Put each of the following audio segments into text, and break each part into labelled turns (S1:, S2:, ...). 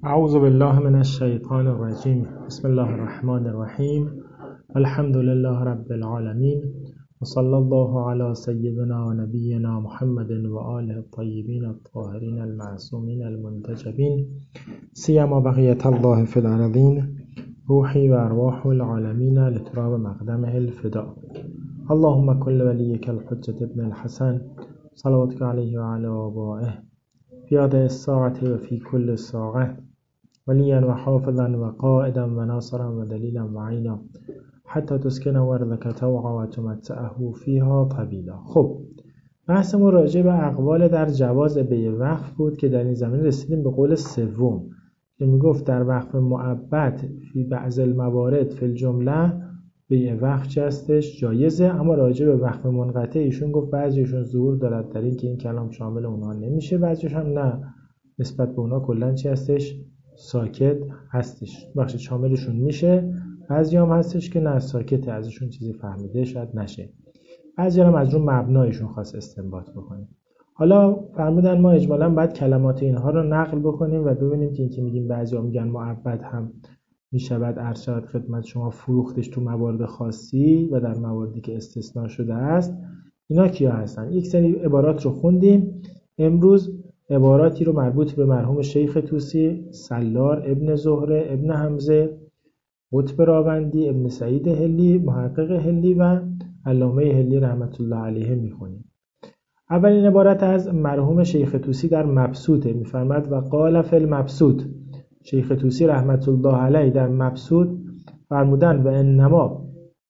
S1: اعوذ بالله من الشیطان الرجیم. بسم الله الرحمن الرحیم. الحمد لله رب العالمین و صلی الله علی سیدنا و نبینا محمد و آله الطیبین الطاهرین المعصومین المنتجبین سیما بقیة الله فی الارضین روحی و ارواح العالمین لتراب مقدمه الفداء. اللهم كل وليك الحجة ابن الحسن صلواتك عليه وعلى آبائه في هذه الساعة وفي كل ساعة وليا وحافظا وقائدا وناصرا ودليلا وعينا حتى تسكن أرضك طوعا وتمتعه فيها طويلا. خب بحثمون راجع به اقوال در جواز بیع وقف بود که در این زمینه رسیدیم به قول سوم که میگفت در وقف مؤبد فی بعض الموارد فی الجمله بیع وقف چی هستش؟ جایزه. اما راجع به وقف منقطع ایشون گفت بعضیشون ظهور دارد در این که این کلام شامل اونها نمیشه، بعضیش هم نه، نسبت به اونها کلا چی هستش؟ ساکت هستش. بخش شاملشون میشه، بعضی هم هستش که نه، ساکته، ازشون چیزی فهمیده شاید نشه. بعضی هم از اون مبنایشون خواست استنباط بکنیم. حالا فرمودن ما اجمالاً باید کلمات اینها رو نقل بکنیم و ببینیم که این که میگیم بعضی‌ها میگن مؤبد هم میشود عرض شود خدمت شما فروختش تو موارد خاصی و در مواردی که استثناء شده است. اینا کیا هستن؟ یک سری عبارات رو خوندیم. امروز عباراتی رو مربوط به مرحوم شیخ طوسی، سلار، ابن زهره، ابن حمزه، قطب راوندی، ابن سعید هلی، محقق هلی و علامه هلی رحمت الله علیه میخونیم. اولین عبارت از مرحوم شیخ طوسی در مبسوطه، میفرماد و قال فی المبسوط. شیخ طوسی رحمت الله علیه در مبسوط فرمودن و انما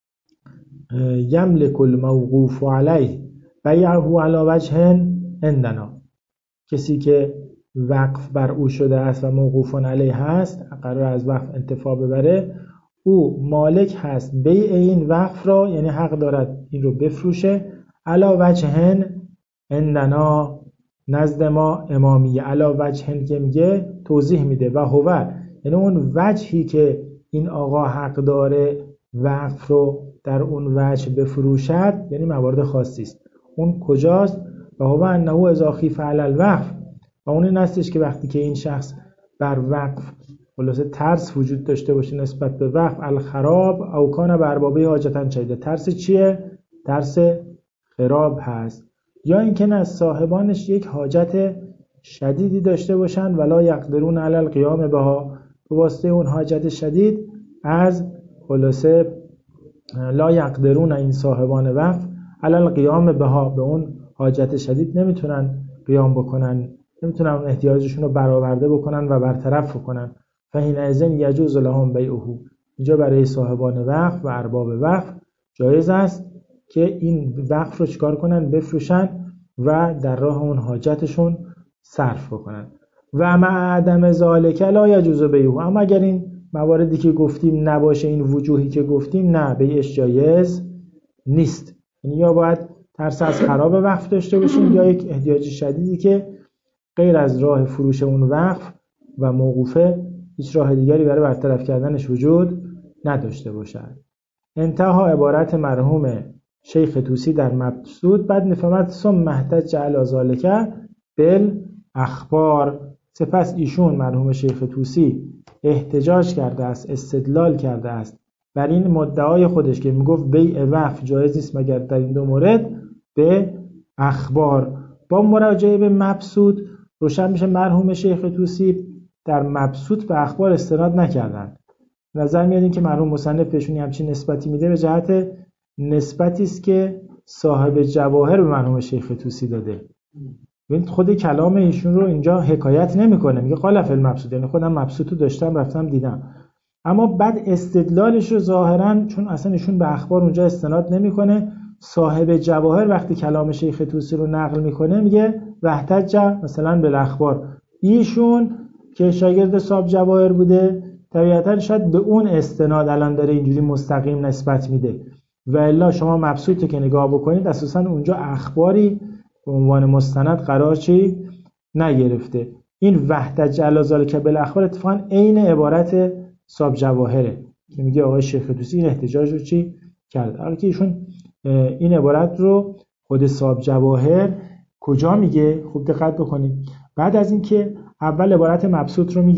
S1: یملک الموقوف علیه بیعه علی وجه عندنا. کسی که وقف بر او شده است و موقوف علیه هست، قرار از وقف انتفاع ببره، او مالک هست بیع این وقف را، یعنی حق دارد این رو بفروشه، علی وجه عندنا، نزد ما امامیه. علی وجه که میگه توضیح میده و هو، یعنی اون وجهی که این آقا حق داره وقف رو در اون وجه بفروشد، یعنی موارد خاصی است. اون کجاست؟ و هو انه اذا خیف علی الوقف، و اون این هستش که وقتی که این شخص بر وقف خلاصه ترس وجود داشته باشه نسبت به وقف، الخراب او کان بر اربابه حاجتا شدیده. ترس چیه؟ ترس خراب هست، یا اینکه نه، صاحبانش یک حاجت شدیدی داشته باشن ولا یقدرون علی القیام بها، به واسطه اون حاجت شدید از خلاصه لا یقدرون، این صاحبان وقف، علی القیام بها، به اون حاجت شدید نمیتونن قیام بکنن، نمیتونن اون احتیاجشون رو برآورده بکنن و برطرف بکنن. فحینئذ یجوز لهم بیعه، اینجا برای صاحبان وقف و ارباب وقف جایز است که این وقف رو چیکار کنن؟ بفروشن و در راه اون حاجتشون صرف بکنن. و مع عدم ذالک لا یجوز بیعه، اما اگر این مواردی که گفتیم نباشه، این وجوهی که گفتیم، نه، بیعش جایز نیست. یعنی یا باید ترس از خراب وقف داشته باشیم یا یک احتیاج شدیدی که غیر از راه فروش اون وقف و موقوفه هیچ راه دیگری برای برطرف کردنش وجود نداشته باشد. انتها عبارت مرحوم شیخ طوسی در مبسوط. بعد میفهمد ثم احتج علی ذلک بالاخبار، سپس ایشون مرحوم شیخ طوسی احتجاج کرده است، استدلال کرده است بر این مدعای خودش که میگفت بیع وقف جایز نیست مگر در این دو مورد، به اخبار. با مراجعه به مبسوط روشن میشه مرحوم شیخ طوسی در مبسوط به اخبار استناد نکردن. نظر میاد این که مرحوم مصنف بهشون همچین نسبتی میده به جهت نسبتی است که صاحب جواهر به مرحوم شیخ طوسی داده. ببینید خود کلام ایشون رو اینجا حکایت نمیکنه، میگه قال فی المبسوط، یعنی خودم مبسوط رو داشتم رفتم دیدم. اما بعد استدلالش رو ظاهرا چون اصلا ایشون به اخبار اونجا استناد نمیکنه، صاحب جواهر وقتی کلام شیخ طوسی رو نقل میکنه میگه واحتج مثلا بالاخبار. ایشون که شاگرد صاحب جواهر بوده طبیعتا شاید به اون استناد الان داره اینجوری مستقیم نسبت میده، و الا شما مبسوط که نگاه بکنید اساسا اونجا اخباری به عنوان مستند قرار چی نگرفته. این واحتج علی ذلک بالاخبار اتفاقا عین عبارت صاحب جواهره که میگه آقای شیخ طوسی این احتجاج رو چی کرد. حالا که ایشون این عبارت رو خود صاحب جواهر کجا میگه؟ خوب دقت بکنید. بعد از اینکه اول عبارت مبسوط رو میگه،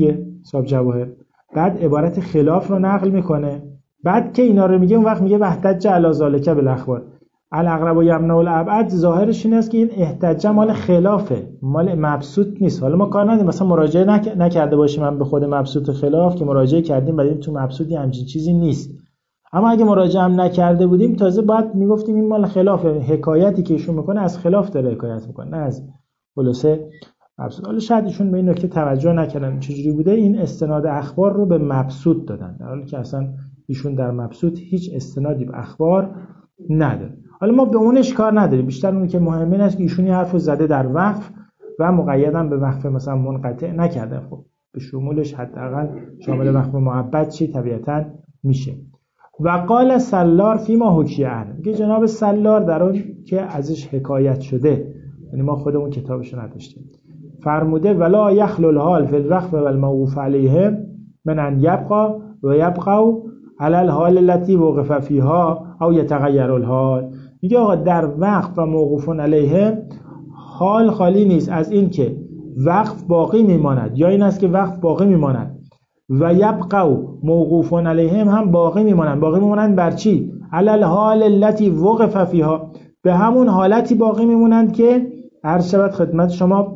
S1: صاحب جواهر. بعد عبارت خلاف رو نقل میکنه، بعد که اینا رو میگه اون وقت میگه واحتج علی ذالک بالاخبار الاقرب و یمنع الابعد. ظاهرش این است که این احتجاج مال خلافه، مال مبسوط نیست. حالا ما کار نداریم مثلا مراجعه نکرده باشیم من به خود مبسوط خلاف که مراجعه کردیم بعد تو مبسوطی همچین چیزی نیست، اما اگه مراجعه هم نکرده بودیم تازه بعد میگفتیم این مال خلافه. حکایتی که ایشون میکنه از خلاف داره حکایت میکنه، نه از خلاصه مبسوط. حالا شاید ایشون به این نکته توجه نکردن چجوری بوده، این استناد اخبار رو به مبسوط دادن، در حالی که اصلا ایشون در مبسوط هیچ استنادی به اخبار نداره. حالا ما به اونش کار نداریم، بیشتر اون که مهمه است که ایشون حرفو زده در وقف و مقیداً به وقف مثلا منقطع نکرده. خب به شمولش حداقل شامل وقف معبد چی طبیعتاً میشه. و قال سلار فیما حکی عنه، میگه جناب سلار در اون که ازش حکایت شده، یعنی ما خودمون کتابشو نداشتیم، فرموده ولا یخلو الحال فی الوقف و الموقوف علیه من ان یبقى و یبقوا علی الحال التي وقف فیها او یتغیر الحال. میگه آقا در وقف و موقوف علیه حال خالی نیست از این که وقف باقی میماند، یا این است که وقف باقی میماند و یبقوا موقوف علیهم هم باقی میمانند. باقی میمانند بر چی؟ علی الحال التي وقف فیها، به همون حالتی باقی میمونند که عرض شود خدمت شما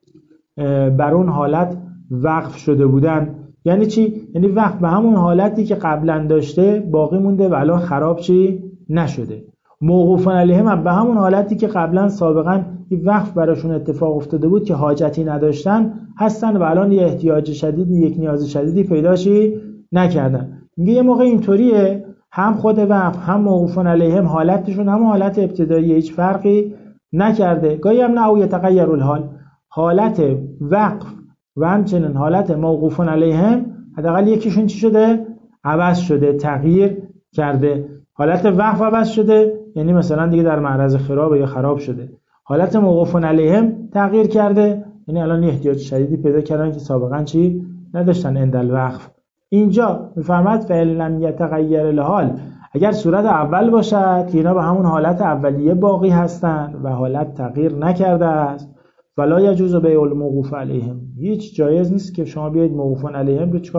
S1: بر اون حالت وقف شده بودن. یعنی چی؟ یعنی وقف به همون حالتی که قبلا داشته باقی مونده و الان خراب چی نشده. موقوف علیهم به همون حالتی که قبلا سابقا وقف براشون اتفاق افتاده بود که حاجتی نداشتن هستن و الان یه احتیاج شدید، یک نیاز شدیدی پیداشی نکردن. میگه یه موقع اینطوریه هم خود وقف هم موقوف علیهم حالتشون هم حالت ابتدایی هیچ فرقی نکرده. گاهی هم نه او یتغیر الحال، حالت وقف و همچنین حالت موقوف علیهم حداقل یکیشون چی شده؟ عوض شده، تغییر کرده. حالت وقف عوض شده یعنی مثلا دیگه در معرض خراب یا خراب شده. حالت موقوف علیهم تغییر کرده یعنی الان احتیاج شدیدی پیدا کردن که سابقا چی نداشتن عند الوقف. اینجا میفرماد فعل لم یتغیر الحال، اگر صورت اول باشد که اینا به همون حالت اولیه باقی هستند و حالت تغییر نکرده است، ولا یجوز بیع الموقوف علیهم، هیچ جایز نیست که شما بیاید موقوف علیهم رو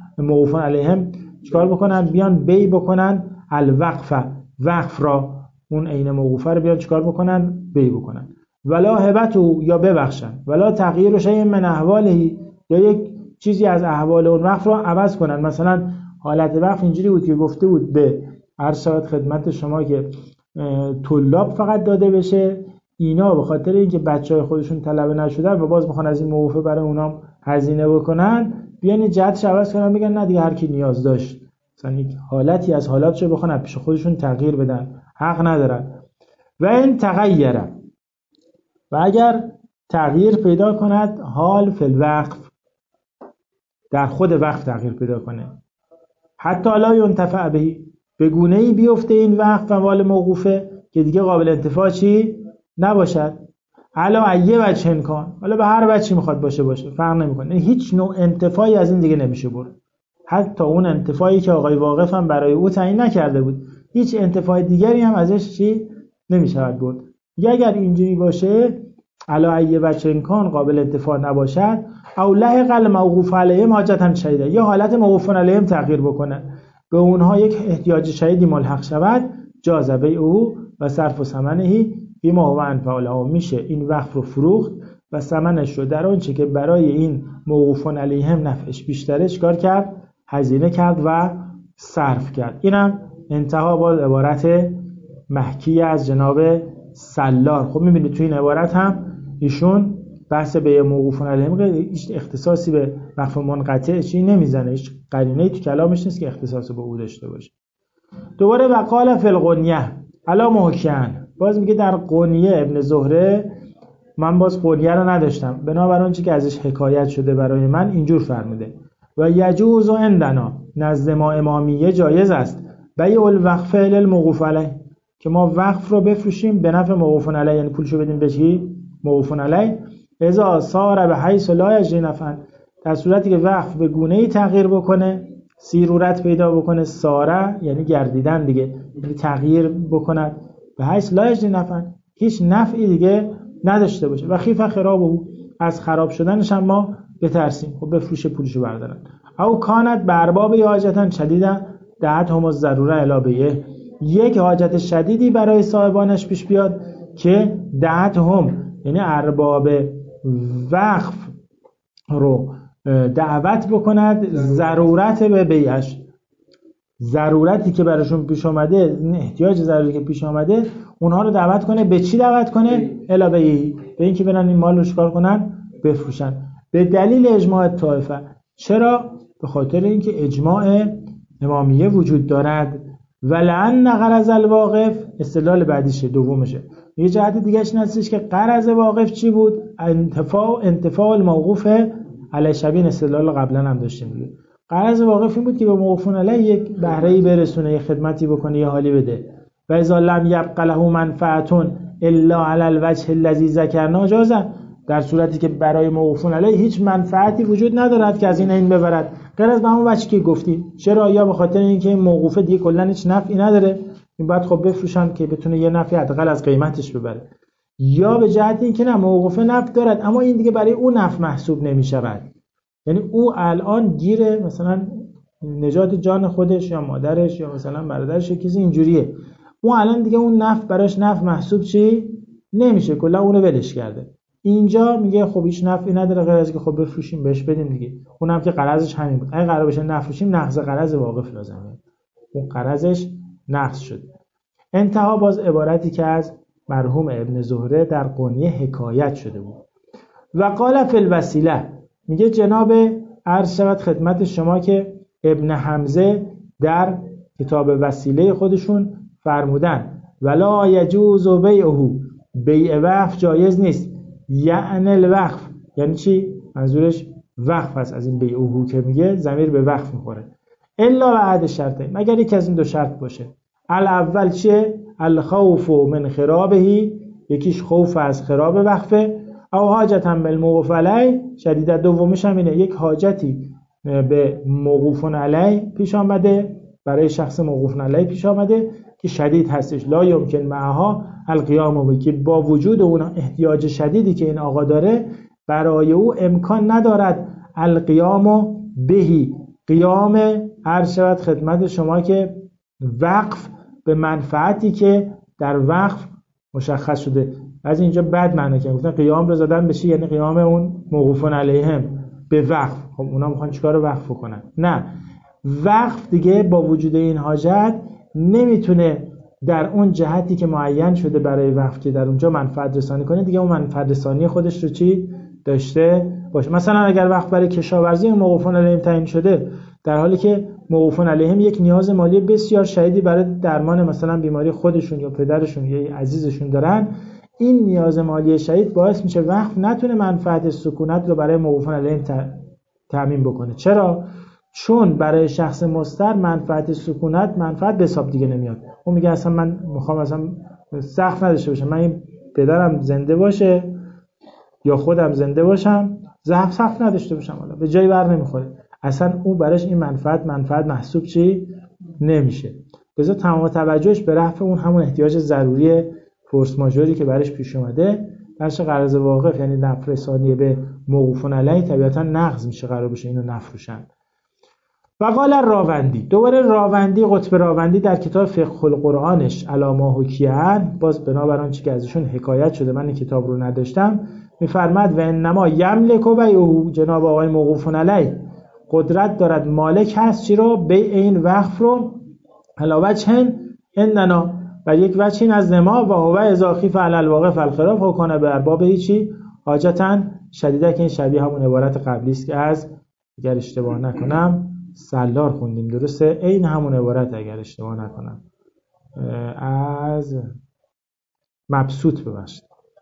S1: چیکار بکنن، بیان بیع بکنن الوقف، وقف را اون عین موقوفه رو بیان چیکار بکنن، بیع بکنن. ولا هبتو، یا ببخشن، ولا تغییر شیء من احواله، یا یک چیزی از احوال اون وقف رو عوض کنن. مثلا حالت وقف اینجوری بود که گفته بود به عرض شود خدمت شما که طلاب فقط داده بشه، اینا به خاطر اینکه بچهای خودشون طلبه نشدن و باز میخوان از این موقوفه برای اونام هزینه بکنن، بیان جهتش عوض کنن، بگن نه دیگه هر کی نیاز داشت مثلا یک حالتی از حالاتشو بخوان پیش خودشون تغییر بدن، حق ندارن. و این تغییره، و اگر تغییر پیدا کند حال فی الوقف، در خود وقف تغییر پیدا کنه، حتی لا ينتفع به، به گونه‌ای بیفته این وقف و موقوفه که دیگه قابل انتفاع چی نباشد. علا ایه وجه امکان، حالا به هر وجهی میخواد باشه فرق نمیکنه، هیچ نوع انتفاعی از این دیگه نمیشه برد. حتی اون انتفاعی که آقای واقف هم برای او تعیین نکرده بود، هیچ انتفاع دیگری هم ازش چی نمیشود برد. یا اگر اینجوری باشه علا ایه وجه امکان قابل انتفاع نباشد، او لحق الموقوف علیهم حاجتا شدیده، یا حالت موقوف علیهم تغییر بکنه، به اونها یک احتیاج شدیدی ملحق شود، جاز بیعه و صرف ثمنه بما هو انفع له، میشه این وقف رو فروخت و ثمنش رو در آنچه که برای این موقوف علیهم نفعش بیشتره چیکار کرد، هزینه کرد و صرف کرد. اینم انتها با عبارت محکی از جناب سلار. خب میبینید تو این عبارت هم ایشون بحث به موقوف علیهم هیچ اختصاصی به وقف منقطع چی نمیزنه، هیچ قرینه‌ای تو کلامش نیست که اختصاص به او داشته باشه. دوباره وقال فی الغنیه علی محکن، باز میگه در غنیه ابن زهره من باز غنیه رو نداشتم، بنابراین آنچه که ازش حکایت شده برای من اینجور فرموده و یجوز عندنا، نزد ما امامیه جایز است بیع الوقف للموقوف علیه، که ما وقف رو بفروشیم به نفع موقوف علیه، یعنی پولشو بدیم به چی؟ موقوف علیه. اذا صار به حیث لا یجری نفعا، در صورتی که وقف به گونه‌ای تغییر بکنه، سیرورت پیدا بکنه، ساره یعنی گردیدن دیگه، یعنی تغییر بکنه، به حیث لا یجری نفعا، هیچ نفعی دیگه نداشته باشه، و خیف خرابه، از خراب شدنش هم ما بترسیم، خب بفروشه پولشو بردارن. او کانت به ارباب حاجتن شدیدن دعتهم الضروره الی بیعه، یک حاجت شدیدی برای صاحبانش پیش بیاد که دعتهم یعنی ارباب وقف رو دعوت بکند ضرورت به بیعش، ضرورتی که براشون پیش آمده، احتیاج ضروری که پیش آمده، اونها رو دعوت کنه. به چی دعوت کنه؟ الی بیعه، به اینکه برن این مال رو چیکار کنن؟ بفروشن. به دلیل اجماع طائفه. چرا؟ به خاطر اینکه اجماع امامیه وجود دارد. ولعن غرض الواقف، استدلال بعدیشه، دومشه. یه جهت دیگهش این هستش که غرض واقف چی بود؟ انتفاع الموقوف علی شبیه، استدلال قبلا هم داشتیم دیگه. غرض واقف این بود که به موقوفون علی یک بهره‌ای برسونه، یک خدمتی بکنه، یه حالی بده. و اذا لم یبق له منفعه الا علی الوجه الذی ذکرنا جاز، در صورتی که برای موقوفون علیه هیچ منفعتی وجود ندارد که از این ببرد غیر از به همون وجهی که گفتیم. چرا؟ یا به خاطر اینکه این موقوفه دیگه کلا هیچ نفعی نداره، این باید خب بفروشن که بتونه یه نفعی حداقل از قیمتش ببره، یا به جهت اینکه نه موقوفه نفع دارد اما این دیگه برای اون نفع محسوب نمی‌شود، یعنی او الان گیره مثلا نجات جان خودش یا مادرش یا مثلا برادرش کسی اینجوریه، اون الان دیگه اون نفع براش نفع محسوب چی نمیشه، کلا اونو ولش کرده. اینجا میگه خب هیچ نفعی نداره غیر از که خب بفروشیم بهش بدیم دیگه، اونم که قرضش همین بود. اگه قرار بشه نفروشیم نقض قرض واقف لازمه، اون قرضش نقض شد. انتها باز عبارتی که از مرحوم ابن زهره در قونیه حکایت شده بود. و قال فی الوسیله، میگه جناب عرض شود خدمت شما که ابن حمزه در کتاب وسیله خودشون فرمودن ولا یجوز بیعه، بیع وقف جایز نیست. یعنی الوقف یعنی چی؟ منظورش وقف است. از این بیعه که میگه ضمیر به وقف میخوره. الا بعد شرطه، مگر یک از این دو شرط باشه. الاول چیه؟ الخوف من خرابه، یکیش خوف از خراب وقفه، او حاجتا بالموقوف علی شدیده، دومش هم اینه یک حاجتی به موقوفون علی پیش آمده، برای شخص موقوفون علی پیش آمده که شدید هستش، لا یمکن معها القیام به، که با وجود اون احتیاج شدیدی که این آقا داره برای او امکان ندارد القیام بهی، قیام عرض شود خدمت شما که وقف به منفعتی که در وقف مشخص شده. از اینجا بد معنی که گفتن قیام رو زدن بشه، یعنی قیام اون موقوفون علیهم به وقف. خب اونا میخوان چیکار رو وقف کنن؟ نه، وقف دیگه با وجود این حاجت نمیتونه در اون جهتی که معین شده برای وقف که در اونجا منفعت رسانی کنه، دیگه اون منفعت رسانی خودش رو چی داشته باشه. مثلا اگر وقف برای کشاورزی موقوفون علیهم تعیین شده، در حالی که موقوفون علیهم یک نیاز مالی بسیار شدیدی برای درمان مثلا بیماری خودشون یا پدرشون یا عزیزشون دارن، این نیاز مالی شدید باعث میشه وقف نتونه منفعت سکونت رو برای موقوفون علیهم تامین بکنه. چرا؟ چون برای شخص مضطر منفعت سکونت منفعت به حساب دیگه نمیاد. اون میگه اصلا من میخوام اصلا سقف نداشته باشم، من این پدرم زنده باشه یا خودم زنده باشم، سقف نداشته باشم، حالا به جایی بر نمیخوره، اصلا اون براش این منفعت محسوب چی نمیشه. بذار تمام توجهش به رفع اون همون احتیاج ضروری فورس ماژوری که براش پیش اومده. درش قرض واقف یعنی نفع رسانی به موقوفون علیه طبیعتا نقض میشه، قرار بشه اینو نفروشن. و قال راوندی، دوباره راوندی، قطب راوندی در کتاب فقه القرآنش علاما حکیان، باز بنابر آنچه که ازشون حکایت شده، من این کتاب رو نداشتم، میفرماد و انما یملک و بیعه، جناب آقای موقوفون علیه قدرت دارد، مالک هست چی رو؟ بیع این وقف رو، علاوه چن اندنا، و یک وجه از نما، و هو اضافی فعل الواقف الخراف و کنه به ارباب هیچی حاجتا شدیده، که این شبیه همون عبارت قبلی است که از اگر اشتباه نکنم سالار خوندیم، درسته؟ این همون عبارت اگر اشتباه نکنم از مبسوط ببخشید.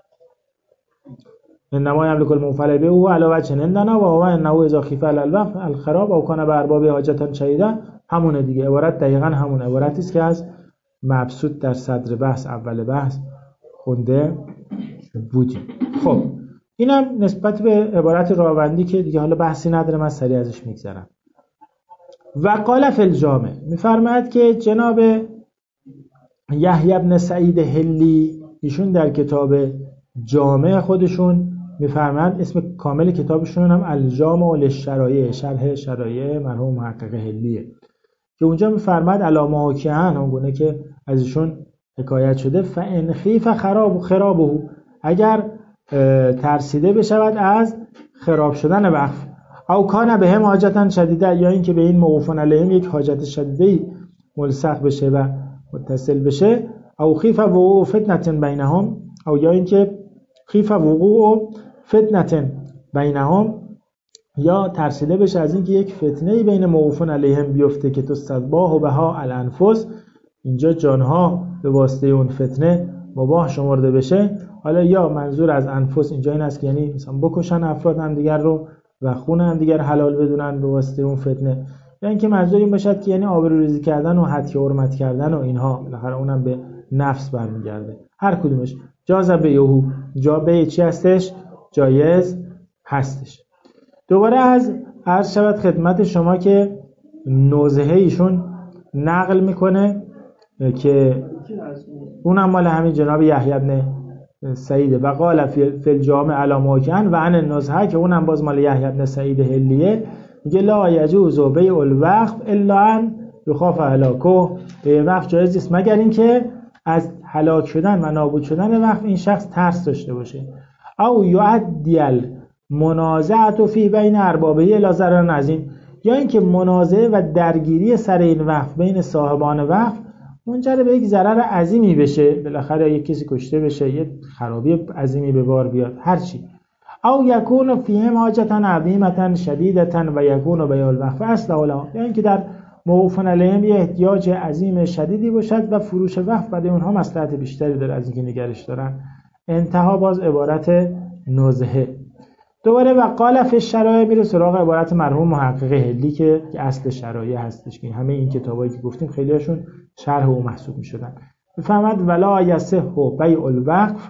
S1: انما یملک الموفل به او علاوه چنندنا و هو انه اذا خیف الوقف الخراب او کنه به ارباب حاجتا شدیده، همونه دیگه. عبارت دقیقاً همون عبارتی است که از مبسوط در صدر بحث اول بحث خونده بودیم. خب اینم نسبت به عبارت راوندی که دیگه حالا بحثی نداره، من سریع ازش میگذرم. و قال فی الجامع، میفرماید که جناب یحیی بن سعید حلی ایشون در کتاب جامع خودشون میفرمایند اسم کامل کتابشون هم الجامع للشرایع، شرح شرایع مرحوم محقق هلیه، که اونجا میفرماید علامه حاکیان اونگونه که از ایشون حکایت شده فان خیف خرابه، اگر ترسیده بشود از خراب شدن وقف، او کان بهم حاجتا شدیده، یا اینکه به این موقوفون علیهم یک حاجت شدیدی ملصق بشه و متصل بشه، او خیف وقوع فتنه بینهم، او یا اینکه خیف وقوع فتنه بینهم، یا ترسیده بشه از اینکه یک فتنه‌ای بین موقوفون علیهم بیفته که تستباح بها الانفس، اینجا جانها به واسطه اون فتنه مباح شمرده بشه. حالا یا منظور از انفس اینجا این است که یعنی مثلا بکشن افراد هم دیگر رو و خون هم دیگر حلال بدونن به واسطه اون فتنه، یا اینکه منظور این باشد که یعنی آبروریزی کردن و حتک حرمت کردن و اینها، بالاخره اونم به نفس برمیگرده. هر کدومش جاز به یهو، جا به چی هستش؟ جایز هستش. دوباره از عرض شود خدمت شما که نوزهه ایشون نقل میکنه که اونم مال همین جناب یحیی بن سعیده و قال فی الجامع علامه حاکیان و عن النزهه، که اونم باز مال یحیی بن سعید هلیه، میگه لا یجوز بیع الوقف الا ان یخاف هلاکه، به وقف جایز نیست مگر اینکه از هلاک شدن و نابود شدن وقف این شخص ترس داشته باشه، او یؤدی المنازعه فی بین اربابه الی ضرر عظیم، یا اینکه منازعه و درگیری سر این وقف بین صاحبان وقف منجر به یک ضرر عظیمی بشه، بالاخره یک کسی کشته بشه، یک خرابی عظیمی به بار بیاد، هر چی. او یکون فیهم حاجتا عظیمتا شدیدتا و یکون بیع الوقف اصلح لهم، یا اینکه در موقوفون علیهم یه احتیاج عظیم شدیدی باشد و فروش وقف برای اونها مصلحت بیشتری داره از اینکه نگرش دارن. انتها باز عبارت نزهه. دوباره و قال فی الشرایع میره سراغ عبارت مرحوم محقق هلی که اصل شرایع هستش، که همه این کتابایی که گفتیم خیلیاشون شرح او محسوب میشدن. میفهمد ولا یصح بیع الوقف،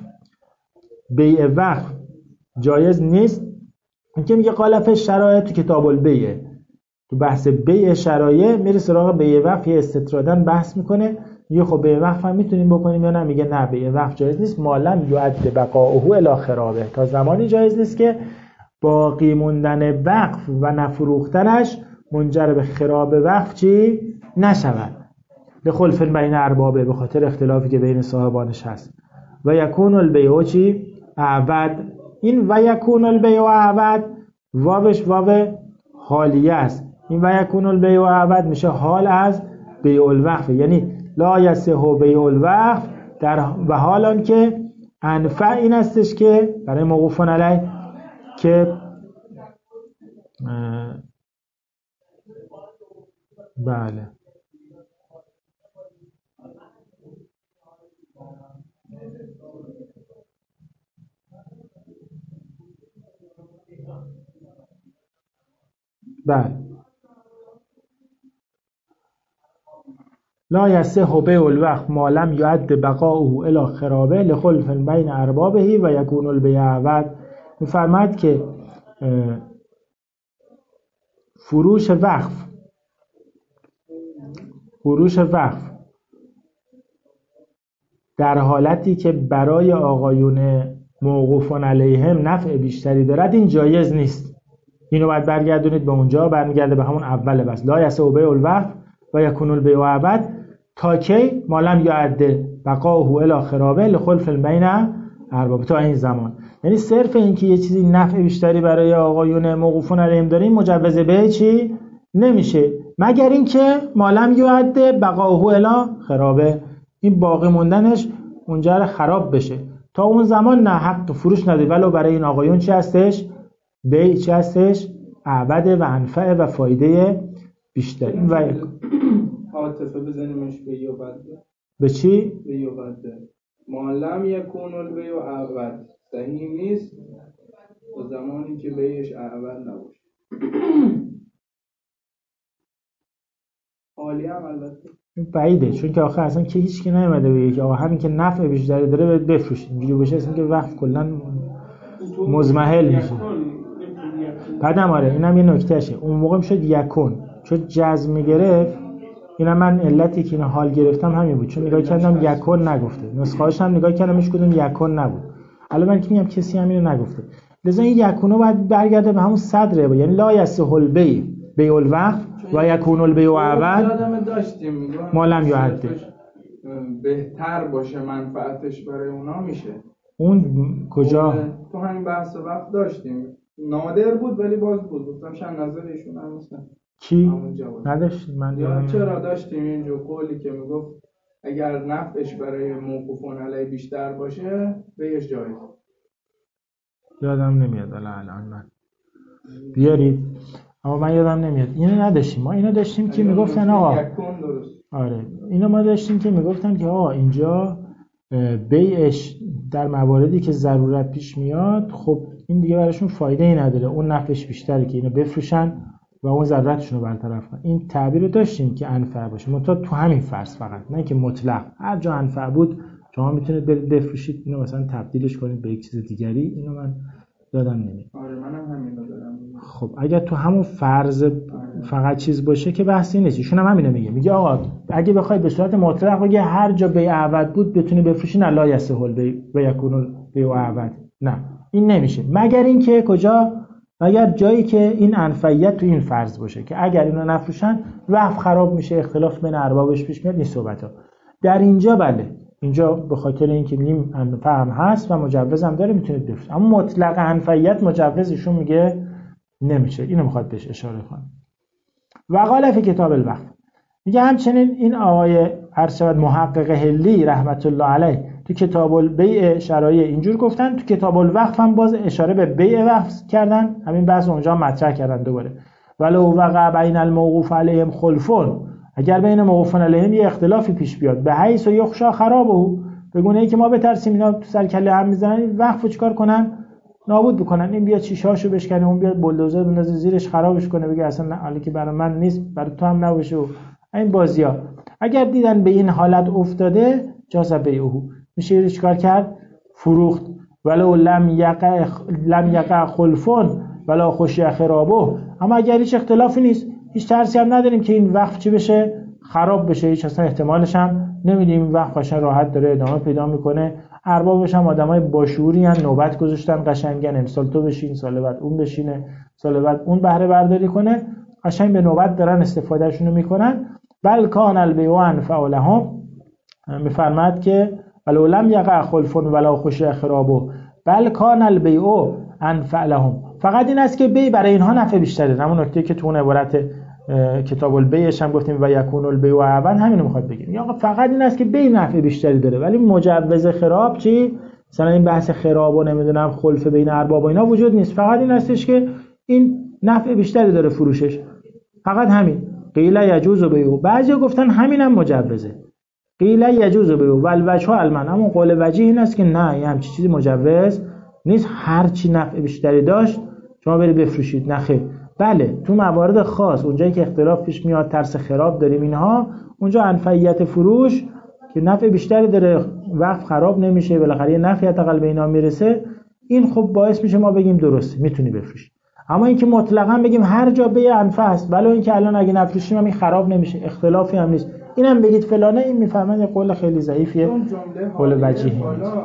S1: بیع وقف جایز نیست. این که میگه قال فی الشرایع تو کتاب البیع، تو بحث بیع شرایع میره سراغ بیع وقف، یه استطرادن بحث میکنه، میگه خب بیع وقف هم میتونیم بکنیم یا نه؟ میگه نه، بیع وقف جایز نیست مالم یعد بقاؤه الی خرابه، تا زمانی جایز نیست که باقی موندن وقف و نفروختنش منجر به خراب وقف چی نشود، به خلف بین اربابه، به خاطر اختلافی که بین صاحبانش هست. و یکون البیع چی اعبد، این و یکون البیع اعبد واوش واو حالیه است، این و یکون البیع اعبد میشه حال از بیع الوقف، یعنی لا یصح بیع الوقف در و حال آن که انفع این استش که برای موقوفون علیه که بله بله لا یصح بیع الوقف ما لم یعد بقاؤه الی خرابه لخلف بین اربابه و یکون البیع اعبد. می‌فرماید که فروش وقف در حالتی که برای آقایون موقوفون علیهم نفع بیشتری دارد این جایز نیست. اینو باید برگردونید به اونجا، برمیگرده به همون اول بس لا یصح بیع الوقف و یکون البیع اعبد تا کی ما لم یعد بقاؤه الی خرابه لخلف بین ارباب، تا این زمان. یعنی صرف این که یه چیزی نفع بیشتری برای آقایون موقوفون علیهم داریم مجوز به چی نمیشه، مگر اینکه ما لم یعد بقاؤه الی خرابه، این باقی موندنش منجر خراب بشه. تا اون زمان نه حق فروش نده، ولو برای این آقایون چی هستش؟ بیع چی هستش؟ اعبد و انفع و فایده بیشتری. و
S2: عاطفه بزنیمش به یوبد.
S1: به چی؟
S2: به یوبد. ما لم یکون البیع اعبد صحیح نیست تا زمانی که بیعش اعبد نباشه. عالی هم البته
S1: بعیده، چون که آخه اصلا که هیچ کی نمیده بگه که آقا همین که نفع بیشتری داره بفروشید، اینجوری باشه اصلا که وقت کلا مزمحل میشه. بعدم آره اینم یه نکتهشه، اون موقع میشد یکون، چون جزم میگرفت. اینم من علتی که این حال گرفتم همین بود، چون نگاه کردم یکون نگفته، نسخه‌اش هم نگاه کردم هیچ کدوم یکون نبود. الان من که میگم کسی همینو نگفته، لذا این یکونو باید برگرده به همون صدره، یعنی لا یصح البیع بیع الوقف و یکون البیع عوض
S2: یادم داشتیم
S1: ما لم یعد
S2: بهتر باشه منفعتش برای اونا میشه.
S1: اون کجا؟
S2: تو همین بحث وقت داشتیم، نادر بود ولی باز بود، گفتم شاید نظر ایشون هم مثلا
S1: کی؟ نداشتیم من
S2: یا چرا داشتیم اینجا قولی که میگفت اگر نفعش برای موقوفون علیه بیشتر باشه بهش جایز.
S1: یادم نمیاد الان من بیارید، اما من یادم نمیاد. اینو نداشتیم، ما اینو داشتیم که میگفتن آقا آره اینو ما داشتیم که میگفتن که آقا اینجا بیعش در مواردی که ضرورت پیش میاد، خب این دیگه براشون فایده ای نداره، اون نفعش بیشتره که اینو بفروشن و اون ضرورتشون رو برطرف کنن. این تعبیر رو داشتیم که انفع باشه، منتها تو همین فرض فقط، نه که مطلق هر جا انفع بود شما میتونید برید بفروشید، اینو مثلا تبدیلش کنید به یک چیز دیگری. اینو من یادم نمیاد.
S2: آره منم همین رو دارم.
S1: خب اگر تو همون فرض فقط چیز باشه که بحثی نیست. ایشون هم همینو میگه آقا اگه بخوای به صورت مطلق بگی هر جا بیع عوض بود بتونی بفروشی، نه لا یصح البیع و یکون البیع عوض، نه این نمیشه، مگر اینکه کجا؟ مگر جایی که این انفعیت تو این فرض باشه که اگر اینو نفروشن وقف خراب میشه، اختلاف بین اربابش پیش میاد. این صحبت‌ها در اینجا بله، اینجا به خاطر اینکه نیم انفع هم هست و مجوز هم داره میتونید بفروشید، اما مطلق انفعیت مجوزشون میگه نمیشه. اینو میخواد بهش اشاره کنه. و قال فی کتاب الوقف، میگه همچنین این آقای ارشد محقق هلی رحمت الله علیه تو کتاب البیع شرایع اینجور گفتن، تو کتاب الوقف هم باز اشاره به بیع وقف کردن، همین بحث اونجا مطرح کردن دوباره. ولو وقع بین الموقوف علیهم خلفون، اگر بین موقوفون علیهم یه اختلافی پیش بیاد، به حیث و یخشا خرابه، به گونه ای که ما بترسیم اینا تو سر کله هم میزنن، وقفو چیکار کنن؟ نابود بکنن. این بیاد شیشه‌اشو بشکنه، اون بیاد بولدوزر بندازه زیرش خرابش کنه، بگه اصلا حالی که برای من نیست برای تو هم نباشه. این بازی‌ها اگر دیدن به این حالت افتاده، جاز بیعه، میشه چیکار کرد؟ فروخت. ولو لم یقع خلفون ولا خشی خرابه، اما اگر هیچ اختلافی نیست، هیچ ترسی هم نداریم که این وقف چی بشه؟ خراب بشه، هیچ اصلا احتمالش هم نمیدیم. این وقف قشنگ راحت داره ادامه پیدا میکنه، اربابش هم آدمای باشعوری ان، نوبت گذاشتن قشنگن، امسال تو بشین، سال بعد اون بشینه، سال بعد اون بهره برداری کنه، قشنگ به نوبت دارن استفادهشون رو میکنن. بل کان البیع انفع لهم، میفرماد که ولو لم یقع خلف ولا خشی خرابه بل کان البیع انفع لهم، فقط این است که بیع برای اینها نفع بیشتره. همون نکته که تو اون عبارت کتاب البیعش هم گفتیم و یکون البیع عوض، همین رو میخواد بگیم. یا فقط این است که بیع نفع بیشتری داره، ولی مجوز خراب چی؟ مثلا این بحث خراب و نمیدونم خلف بین ارباب و اینا وجود نیست، فقط این هستش که این نفع بیشتری داره فروشش، فقط همین. قیل یجوز بیع، بعضیا گفتن همینم مجوزه، قیل یجوز بیع والوجه المنع، اما قول وجیه این است که نه، این همچین چیزی مجوز نیست، هر چی نفع بیشتری داشت شما برید بفروشید. نه خیر، بله تو موارد خاص، اونجایی که اختلاف پیش میاد، ترس خراب داریم اینها، اونجا انفعیت فروش که نفع بیشتری داره، وقف خراب نمیشه، بالاخره یه نفعی حداقل به اینا میرسه، این خب باعث میشه ما بگیم درسته میتونی بفروشی. اما اینکه مطلقاً بگیم هر جا بیع انفع است، ولی اینکه الان اگه نفروشیم هم این خراب نمیشه، اختلافی هم نیست، اینم بگید فلانه، این میفهمن یه قول خیلی ضعیفیه، قول وجیه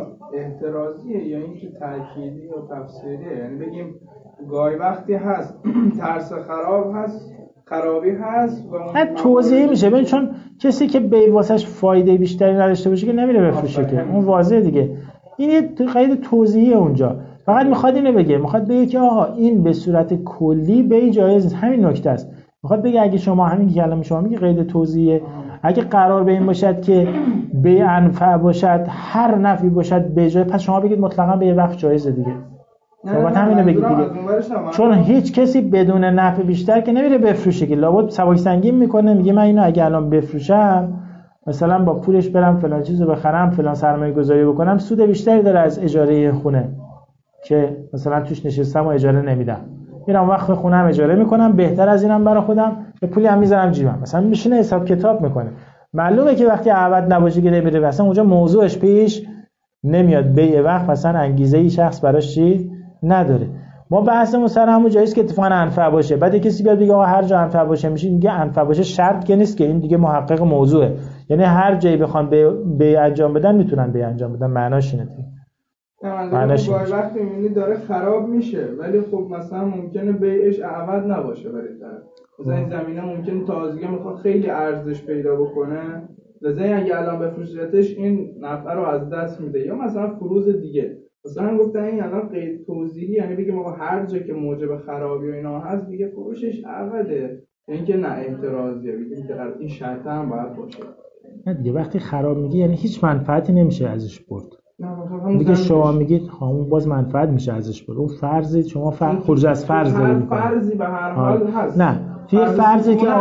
S2: احترازیه یا اینکه تأکیدی یا تفسیریه. یعنی بگیم گاهی وقتی هست ترس خراب هست، خرابی هست و اون
S1: توضیحی میشه. ببین چون کسی که بیع واسش فایده بیشتری نداشته باشه که نمیره بفروشه که، اون واضحه دیگه. این یه قید توضیحیه اونجا، فقط میخواد اینو بگه، میخواد بگه که آها این به صورت کلی بیع جایز نیست، همین نکته است. میخواد بگه اگه شما همین که الان شما میگی قید توضیحیه، اگه قرار به این باشد که بیع انفع باشد، هر نفعی باشد به جای، پس شما بگید مطلقاً بیع وقف جایزه دیگه. شما همینو بگید دیگه، چون هیچ کسی بدون نفع بیشتر که نمیره بفروشه که، لابد سبک سنگین میکنه، میگه من اینو اگه الان بفروشم مثلا با پولش برم فلان چیزو بخرم، فلان سرمایه گذاری بکنم، سود بیشتری داره از اجاره خونه که مثلا توش نشستم و اجاره نمیدم، میرم وقت خونم اجاره میکنم، بهتر از اینم برای خودم، به پولی هم میذارم جیبم، مثلا میشینه حساب کتاب میکنه. معلومه که وقتی عوض نباشه که نمیره، مثلا اونجا موضوعش پیش نمیاد، بیع وقت مثلا انگیزه ای شخص براش چی نداره. ما بحثمون سر همون جاییست که اتفاقا انفع باشه. بعد کسی بیاد بگه آقا هر جا انفع باشه میشه، میگه انفع باشه شرط که نیست که، این دیگه محقق موضوعه، یعنی هر جایی بخوام به انجام بدن میتونن به انجام بدن، معناش اینه.
S2: نه گاهی وقتی می‌بینی داره خراب میشه ولی خب مثلا ممکنه بیعش اعوض نباشه برای طرف. مثلا این زمینه ممکنه تازگی میخواد خیلی ارزش پیدا بکنه، لذا اگه الان بفروشتش این نفع رو از دست میده. یا مثلا فروز دیگه مثلا گفتن این الان قید توضیحی، یعنی بگیم آقا هر جا که موجب خرابی و اینا هست دیگه فروشش عقده، اینکه نه اعتراضیه، بگیم که این شرط هم باید باشه.
S1: نه دیگه وقتی خراب میگی یعنی هیچ منفعتی نمیشه ازش برد. دیگه شما میگید اون باز منفعت میشه ازش برد. اون فرضی شما خروج از فرض دارید میکنید.
S2: فرضی به هر حال هست.
S1: نه توی فرضی که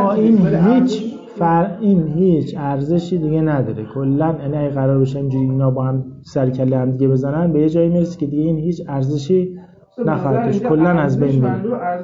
S1: این هیچ ارزشی دیگه نداره کلا. یعنی اگه قرار بشه اینجوری اینا با هم سر کله هم دیگه بزنن به یه جایی میرسه که دیگه این هیچ ارزشی نخواهد داشت، کلا از بین میره.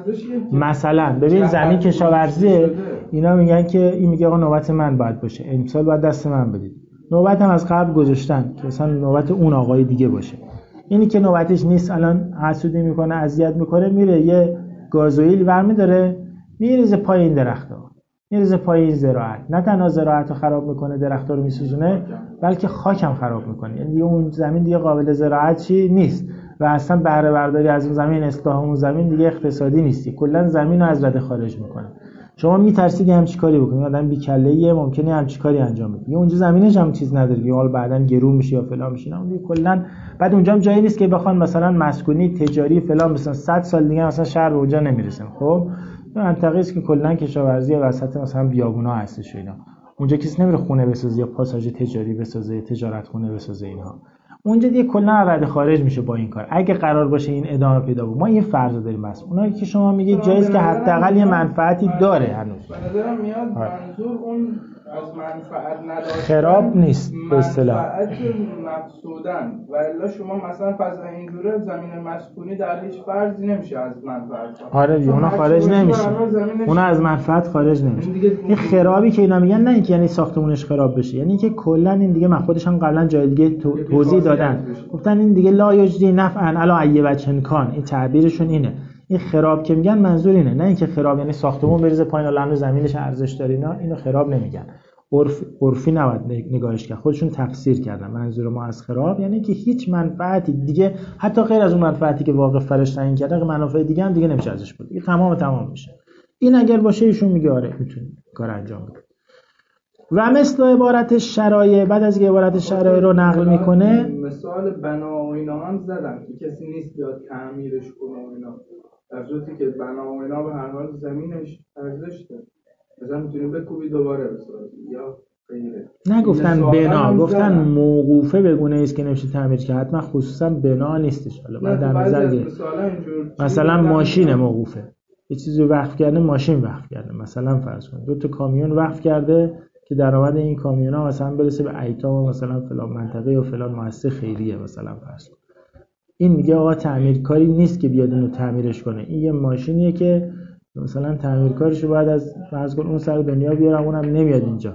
S1: مثلا ببین زمین کشاورزی اینا میگن که این میگه آقا نوبت من باید باشه، امسال باید دست من بدید. نوبت هم از قبل گذاشتن که مثلا نوبت اون آقای دیگه باشه. اینی که نوبتش نیست الان حسودی میکنه اذیت میکنه، میره یه گازوئیل برمی‌داره میریزه پای این درخت‌ها، میریزه پای این زراعت. نه تنها زراعت رو خراب میکنه، درخت‌ها رو میسوزونه، بلکه خاک هم خراب میکنه. یعنی اون زمین دیگه قابل زراعت چی نیست و اصلا بهره برداری از اون زمین، اصلاح اون زمین دیگه اقتصادی نیست. کلا زمین رو از رده خارج میکنه. شما میترسید همچین کاری بکنید، آدم بی‌کله‌ایه ممکنه همچین کاری انجام بده. یه اونجا زمینش هم چیز نداره که حالا بعداً گرون میشه یا فلان میشه. نه اون کلا بعد اونجا هم جایی نیست که بخوان مثلا مسکونی تجاری فلان مثلا 100 سال دیگه مثلا شهر به اونجا نمیرسه. خب منطقه است که کلا کشاورزی وسط مثلا بیابونا هستش و اینا. اونجا کسی نمیره خونه بسازه یا پاساژ تجاری بسازه، تجارت خونه بسازه اینها. اونجا دیگه کلا رده خارج میشه با این کار. اگه قرار باشه این ادامه پیدا کنه، ما این فرض داریم بس. اونایی که شما میگید جایز که حداقل یه منفعتی داره هنوز.
S2: به نظرم میاد منظور اون از منفعت نداشتن
S1: خراب نیست به اصطلاح.
S2: منفعت مقصودن و الا شما مثلا پس اینجوره زمین مسکونی در هیچ فرضی نمیشه از منفعت.
S1: آره دیگه اونا خارج نمیشه. اونا از منفعت خارج نمیشه. این خرابی که اینا میگن نه اینکه یعنی ساختمونش خراب بشه، یعنی که کلا این دیگه من خودش هم قبلا جای دیگه توضیح دادن، گفتن این دیگه لا یجدی نفعا علی ای وجه کان. این تعبیرشون اینه. این خراب که میگن منظور اینه، نه اینکه خراب یعنی ساختمون بریزه پایین و زمینش ارزش داره. اینا اینو خراب نمیگن. عرفی نباید نگاهش کرد. خودشون تفسیر کردن. منظور ما از خراب یعنی که هیچ منفعتی دیگه، حتی غیر از اون منفعتی که واقف فرش تعیین کرده، منافع دیگه هم دیگه نمیشه ازش بود. دیگه تمام میشه. این اگر باشه ایشون میگه آره میتونه کار انجام بده. و مثل عبارت شرایع، بعد از اینکه عبارت شرایع رو نقل میکنه،
S2: مثال بنا و اینا هم زدن که کسی نیست بیاد تعمیرش کنه و اینا، در صورتی که بنا و اینا به هر حال زمینش ارزش داره. مثلا میتونی بکوبی دوباره بسازی یا غیره.
S1: نگفتن بنا، گفتن موقوفه به گونه است که نمیشه تعمیر کرد. حتما خصوصا بنا نیستش. حالا بعد در نظر گرفت مثلا ماشین موقوفه، یه چیزی وقف کرده، ماشین وقف کرده. مثلا فرض کن 2 تا کامیون وقف کرده که درآمد این کامیونا مثلا برسه به ایتام مثلا فلان منطقه یا فلان مؤسسه خیریه مثلا فرض کن. این میگه آقا تعمیرکاری نیست که بیاد اینو تعمیرش کنه. این یه ماشینیه که مثلا تعمیرکارشو بعد از فرض کن اون سر دنیا بیارم، اونم نمیاد اینجا.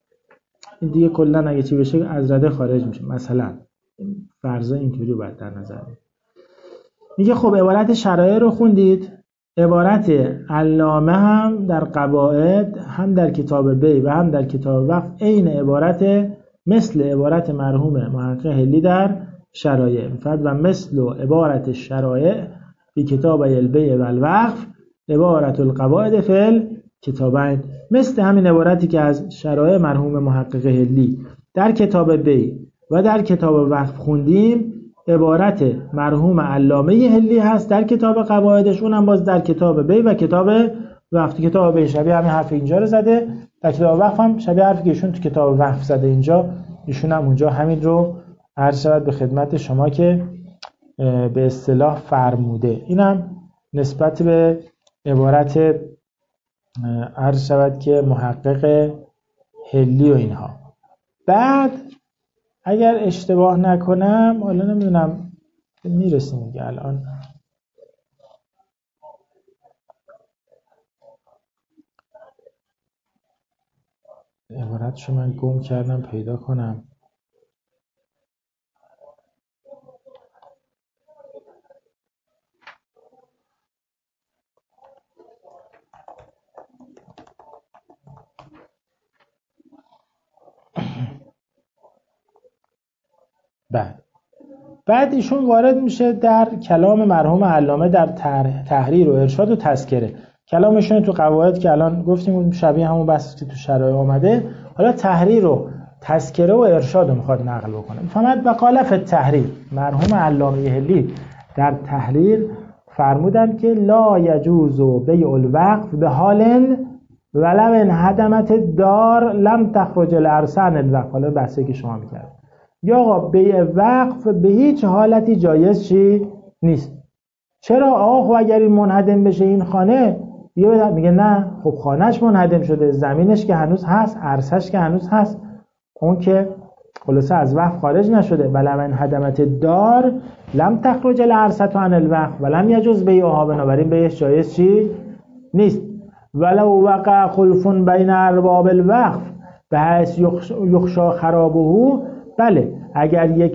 S1: این دیگه کلا اگه چی بشه از رده خارج میشه. مثلا فرضا اینطوری باید در نظر بگیرید. میگه خب عبارت شرایع رو خوندید، عبارت علامه هم در قواعد، هم در کتاب بی و هم در کتاب وقف عین عبارت مثل عبارت مرحوم محقق هلی در شرایع میفرد و مثل عبارت شرایع فی کتاب البیع و الوقف عبارت القواعد فی کتابین. مثل همین عبارتی که از شرایع مرحوم محقق هلی در کتاب بی و در کتاب وقف خوندیم، عبارت مرحوم علامه هلی هست در کتاب قواعدش، اونم باز در کتاب بی و کتاب وقف. کتاب بی شبیه همین حرف اینجا رو زده، در کتاب وقف هم شبیه حرفی که ایشون تو کتاب وقف زده اینجا، ایشون هم اونجا همین رو عرض شود به خدمت شما که به اصطلاح فرموده. اینم نسبت به عبارت عرض شود که محقق هلی و اینها. بعد اگر اشتباه نکنم، حالا نمیدونم میرسیم دیگه الان، عبارتشو من گم کردم پیدا کنم. بعد ایشون وارد میشه در کلام مرحوم علامه در تحریر و ارشاد و تذکره. کلامشون تو قواعد که الان گفتیم شبیه همون بحثی که تو شرایع اومده، حالا تحریر و تذکره و ارشاد رو میخواد نقل بکنه. فهمت بقال فی التحریر، مرحوم علامه حلی در تحریر فرمودن که لا یجوز بیع الوقف به حال ولو انهدمت الدار لم تخرج العرصه عن الوقف. حالا بحثی که شما میکرد یا آقا بیع وقف به هیچ حالتی جایز چی نیست. چرا آقا اگر این منهدم بشه این خانه، میگه نه خب خانهش منهدم شده، زمینش که هنوز هست، عرصهش که هنوز هست، اون که خلاصه از وقف خارج نشده. ولو انهدمت الدار لم تخرج العرصه عن الوقف ولم یجوز بیعها، بنابراین بیعش جایز چی نیست. ولو وقع خلف بین ارباب الوقف بحیث یخشی خرابه، بله اگر یک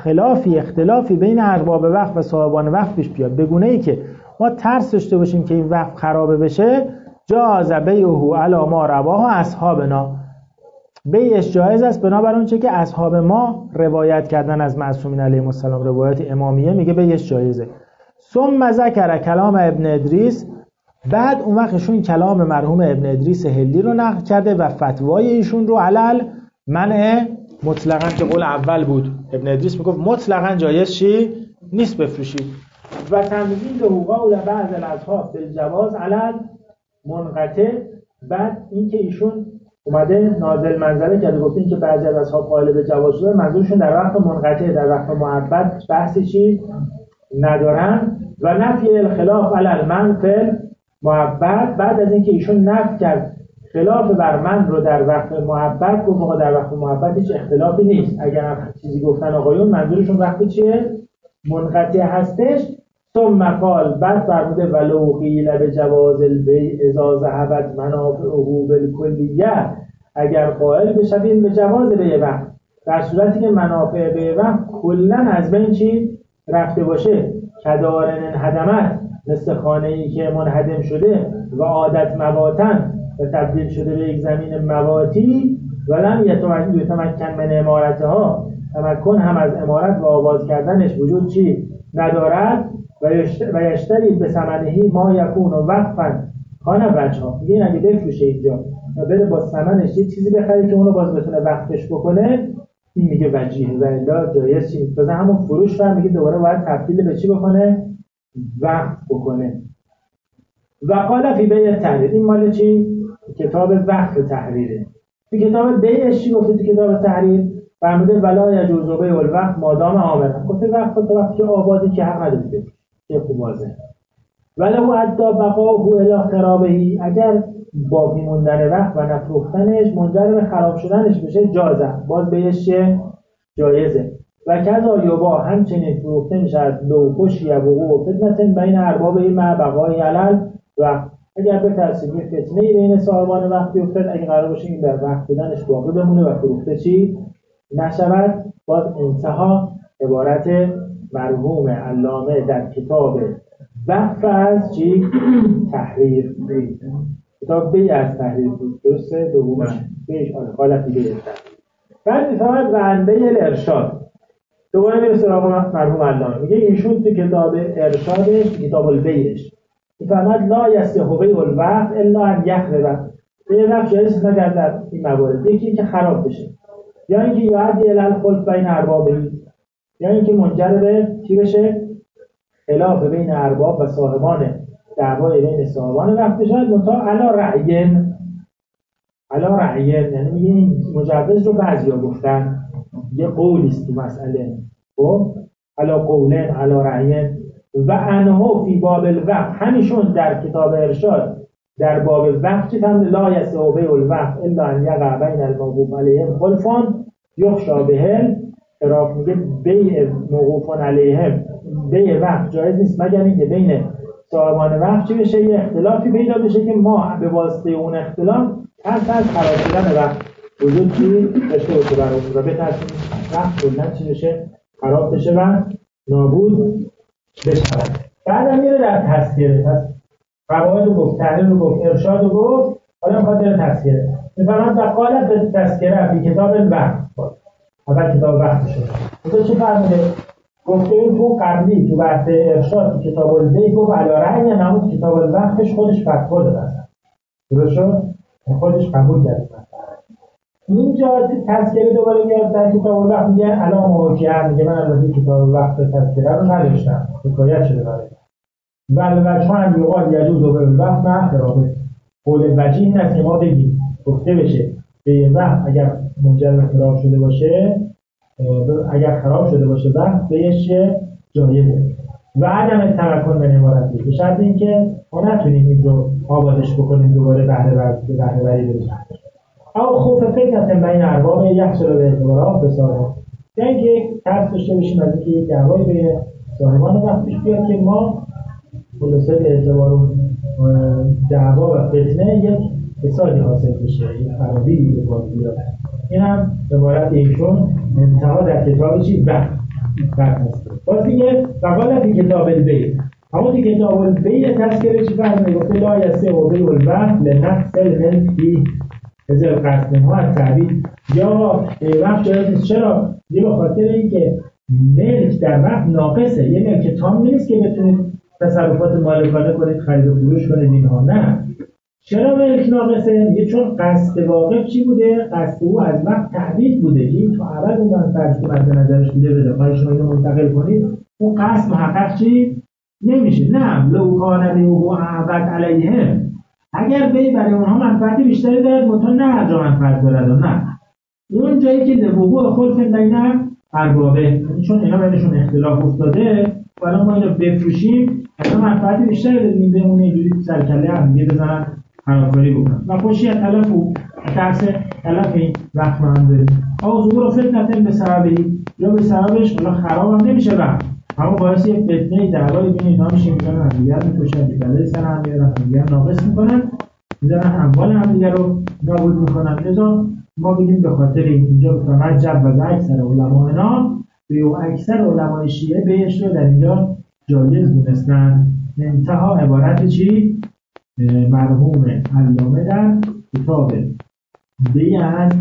S1: اختلافی بین ارباب وقف و صاحبان وقف پیش بیاد به گونه‌ای که ما ترس داشته باشیم که این وقف خرابه بشه، جاز بیعه علی ما رواه اصحابنا، بیعش جایز است بنابر اون چه که اصحاب ما روایت کردن از معصومین علیهم السلام، روایت امامیه میگه بیعش جایزه. ثم ذکر کلام ابن ادریس، بعد اون وقتشون کلام مرحوم ابن ادریس حلی رو نقل کرده و فتوای ایشون رو علل منع مطلقاً که قول اول بود. ابن ادریس میگفت مطلقاً جایز چی نیست بفروشید. و تمدید قول بعض الاصحاب بالجواز علل منقطع، بعد اینکه ایشون اومده نازل منزله کرده گفتین که بعضی از اصحاب قائل به جواز شده، منظورشون در وقت منقطع، در وقت معبد بحثی چی ندارن. و نفی الخلاف علل من فی معبد، بعد از اینکه ایشون نفی کرد خلاف بر من رو در وقت معبد، گفت آقا در وقت معبد هیچ اختلافی نیست. اگر هم چیزی گفتن آقایون منظورشون وقتی چیه منقطع هستش. ثم قال، بعد فرموده ولو قیل بجواز البیع اذا ذهبت منافعه بالکلیه، اگر قائل بشویم به جواز بیع وقف در صورتی که منافع بیع وقف کلا از بین چی رفته باشه، کدارن انهدمت، مثل خانه‌ای که منهدم شده و عادت مباتن و تبدیل شده به یک زمین مواتی، ولم یتمکن من امارتها، تمکن هم از امارت و آباد کردنش وجود چی ندارد. و یشتری به ثمنه ما یکون وقفا خانه بچه ها، میگه اگه بفروشه اینجا و بره با ثمنش یه چیزی بخره که اونو باز بتونه وقفش بکنه، این میگه وجیه و الا جایز چی. تازه همون فروش رو میگه دوباره باید تبدیل به چی بکنه، وقف بکنه. و قال فی بیع تحریر، این مال چی؟ کتاب وقف تحریره. تو کتاب بیعش چی گفته؟ تو کتاب تحریر فرموده ولا یجوز بیع الوقف مادام آمدن، گفته وقف تو وقتی آبادی که حق نداری که خوب واضح. ولو ادعا بقاه الی خرابهی، اگر باقی موندن وقت و نفروختنش منجر به خراب شدنش بشه جازه، باز بیعش جایزه. و کذا یبا، همچنین فروخته میشد لو خشی وقوع فتنه بین ارباب مع بقای علل، و اگر به ترتیب فتنه بین صاحبان وقت بیفتد، اگه قرار باشه این در وقت بودنش باقی بمونه و فروخته چی نشود، باز انتها عبارت مرحوم علامه در کتاب وقف از چی تحریر، کتاب بیع از تحریر بود، درسته؟ دومش بیش حالتی بیع از تحریر. بعد میفهمد و انبیع الارشاد، دوباره میره سراغ مرحوم علامه، میگه ایشون تو کتاب ارشادش، کتاب البیعش میفهمد لا یصح بیع الوقف الا ان یخرب، بیع وقف جایز نگرد در این موارد، یکی که خراب بشه، یا اینکه یعدی الخلف بین اربابی، یا اینکه منجر به چی بشه، خلاف بین ارباب و صاحبان دعوای بین صاحبان وقت بشه، متا علا رعین، یعنی میگه این مجوز رو بعضیا گفتن یه قولی است تو مسئله، خب علا قولن علا رعین. و انه فی باب الوقف، همیشون در کتاب ارشاد در باب وقف چی فهمده؟ لا یصح بیع الوقف الا ان یقع بین الموقوف علیهم خلف یخشی به اراف، میگه بیع موقوف علیهم، بیع وقف جایز نیست مگر اینکه بین صاحبان وقف چی بشه، یه اختلافی پیدا بشه که ما به واسطه اون اختلاف ترس از خراب شدن وقت وجود چی داشته باشه برای اون، و به ترتیب وقت کلا چی بشه، خراب بشه و نابود بشه. بعد میره در تذکره، پس قواعد رو گفت، تحریر رو گفت، ارشاد رو گفت، حالا میخواد در تذکره. میفهمد بقال به تذکره فی کتاب وقف، اول کتاب وقت شد. تو چی فرموده؟
S3: گفتیم تو قبلی تو بحث ارشاد تو کتاب البیع و علی رأی نمود کتاب الوقفش خودش فتوا داده است. درست شد؟ خودش قبول کرد. اینجا تذکره دوباره میاد در کتاب الوقت میگه الان موجه میگه من الان کتاب الوقت تذکره رو نداشتم حکایت شده برای ولی چون یقال یجوز و به الوقت نه خرابه قول وجیه این است که ما بگیم گفته بشه به یه وقت اگر منجر به خراب شده باشه اگر خراب شده باشه وقت بهش جایزه و عدم تمکن به عبارتی به شرط اینکه ما نتونیم این رو آبادش بکنیم دوباره بهره وری برسیم او خوف فتنه بین ارباب یحصل به اعتبارات بساره یعنی که ترس داشته باشیم از اینکه یک دعوایی بین صاحبان وقت پیش بیاد که ما خلاصه به اعتبار دعوا و فتنه یک فسادی حاصل بشه یک خرابی به بار بیاد. این هم عبارت ایشون انتها در کتاب چی؟ وقت هست. باز دیگه وقالت این کتاب البیع اما این کتاب البیع تذکره چی فرمه گفته لا یسه و بیع الوقت لنقص الملکی ازل قسم ها از تعبید یا وقت جایز نیست. چرا؟ یه به خاطر اینکه ملک در وقت ناقصه یه ملک تام نیست که بتونید تصرفات مالکانه کنید خرید و فروش کنید اینها نه. چرا ملک ناقصه؟ یه چون قصد واقع چی بوده؟ قصد او از وقت تعبید بوده که این تو اول اون منفعش که مد نظرش بوده بده خواهی شما اینو منتقل کنید اون قصد محقق چی؟ نمیشه. نه لو کانه او عبد علیهم اگر بی برای اونها منفعتی بیشتری دارد مطمئن نه هر جا منفعت دارد نه اون جایی که لبوبو خلف بین اربابه چون اینا بینشون اختلاف افتاده حالا ما اینو بفروشیم اصلا منفعتی بیشتری داریم به اون اینجوری سرکله هم دیگه بزنن خرابکاری بکنن و خوشی از تلف و ترس تلف این وقت هم داریم آقا ظهور فتنه به سببی یا به سببش حالا خراب هم نمیشه وقت اما باعث یک فتنه دعوایی بین اینا میشه میکنن همدیگر میکشن بیدله سر هم میارن همدیگر ناقص میکنن میزنن اموال همدیگر رو نابود میکنن. لذا ما بگیم به خاطر اینجا تمجب و اکثر علماینا به اکثر علمای شیعه بهش رو در اینجا جایز دونستن. انتها عبارت چی؟ مرحوم علامه در کتاب بیان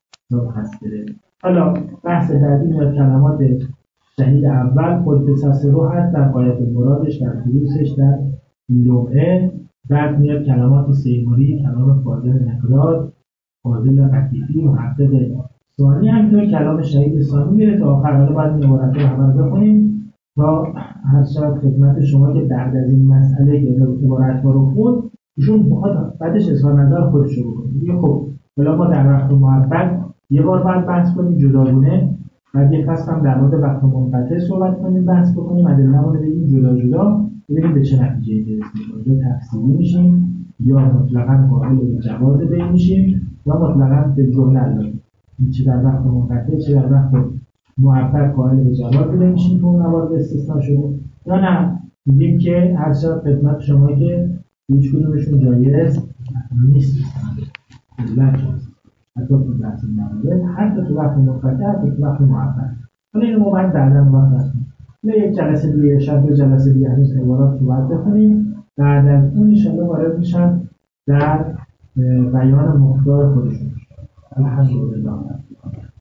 S3: هسته. حالا بحث بعدی میاد کلمات شهید اول قدس سره هست در غایت مرادش در خلوصش در لمعه بعد میاد کلمات سیموری کلام فاضل نقراد فاضل قطیفی محقق ثانی همینطور کلام شهید ثانی میره تا آخر. حالا باید این عبارت رو همه رو بخونیم تا هر شب خدمت شما که بعد از این مسئله که عبارت رو خود ایشون بخواد بعدش اظهار نظر خودش رو بکنه میگه خب حالا ما در وقت محبت یه بار باید بحث کنیم جداگونه بعد یک فصل هم در مورد وقت منقطع صحبت کنیم بحث بکنیم ادله‌مون رو بگیم جدا جدا ببینیم به چه نتیجه‌ای برسیم. یا تفصیلی میشیم یا مطلقاً قائل به جواز بین میشیم و مطلقاً به جمله علاییم چه در وقت منقطع چه در وقت محبت قائل به جواز بین میشیم که اون موارد استثناء شده یا نه میگیم که هر شب خدمت شما که هیچ کدومشون جایز نیست حتی تو بحث نموده حتی تو وقت منقطع حتی تو وقت محبت. حالا اینو ما باید بعداً وقت هستیم یک جلسه دیگه شب دو جلسه دیگه هنوز عبارات رو باید بخونیم بعد از اون انشاءالله وارد میشن در بیان مقدار خودشون. الحمدلله.